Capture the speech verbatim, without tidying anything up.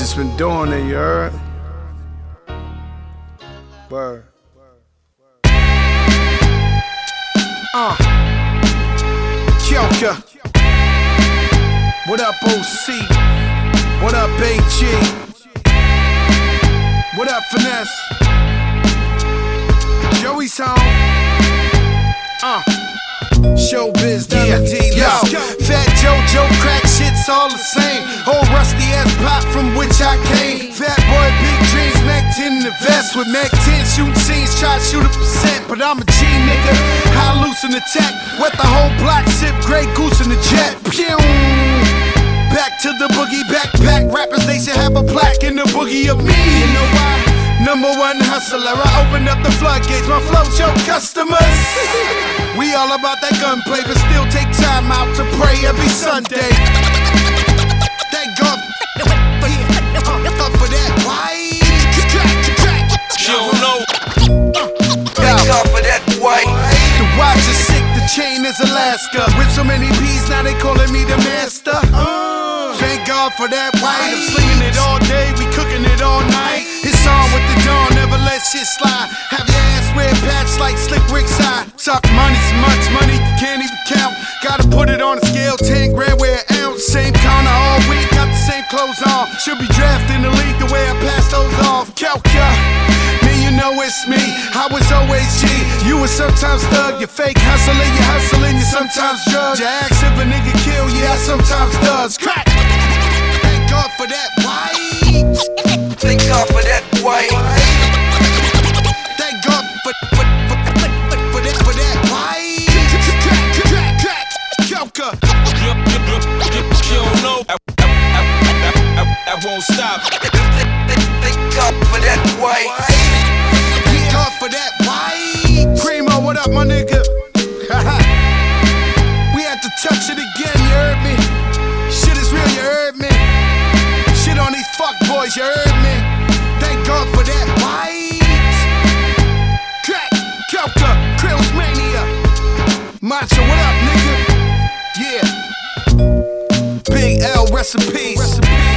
just been doing it, you heard? Word. Uh. Kyoka. What up, O C? What up, A G? What up, Finesse? Joey's home. Uh. Showbiz, yeah, yo, Fat JoJo, crack shit's all the same. Old rusty ass pop from which I came. Fat boy, big dreams, Mac ten in the vest with Mac ten shooting scenes, try to shoot a percent, but I'm a G nigga. High loose in the tech, wet the whole block, sip Grey Goose in the jet. Pew! Back to the boogie backpack, rappers they should have a plaque in the boogie of me. You know why? Number one hustler, I opened up the floodgates, my flow choke customers. We all about that gunplay, but still take time out to pray every Sunday. Thank God for that white. You don't know. Thank God for that white. The watch is sick, the chain is Alaska. With so many P's, now they calling me the master. Thank God for that white. I'm slinging it all day, we cooking it all night. It's on with the dawn, never let shit slide. Have your ass wear patch like Slick Rick side. Talk money, so much money you can't even count. Gotta put it on a scale, ten grand wear an ounce. Same counter all week, got the same clothes on. Should be drafted in the league the way I pass those off. Kelka, man, you know it's me. I was always G. You was sometimes thug, you fake hustling, you hustling, you sometimes drug. You ask if a nigga kill, yeah, I sometimes does. Crack. Thank God for that white. Thank God for that white. Thank God for, for, for, for, for, that, for that white. Crack, crack, crack, Kelka. You, you, you, you, you don't know. I, I, I, I, I won't stop. Thank God for that white. Thank God for that white. Primo, what up, my nigga? We had to touch it again, you heard me? Shit is real, you heard me? Shit on these fuck boys, you heard me? Thank God for that white. Crack, Kelka, Krills Mania. Macho, what up, nigga? Yeah. Big L recipes. recipes.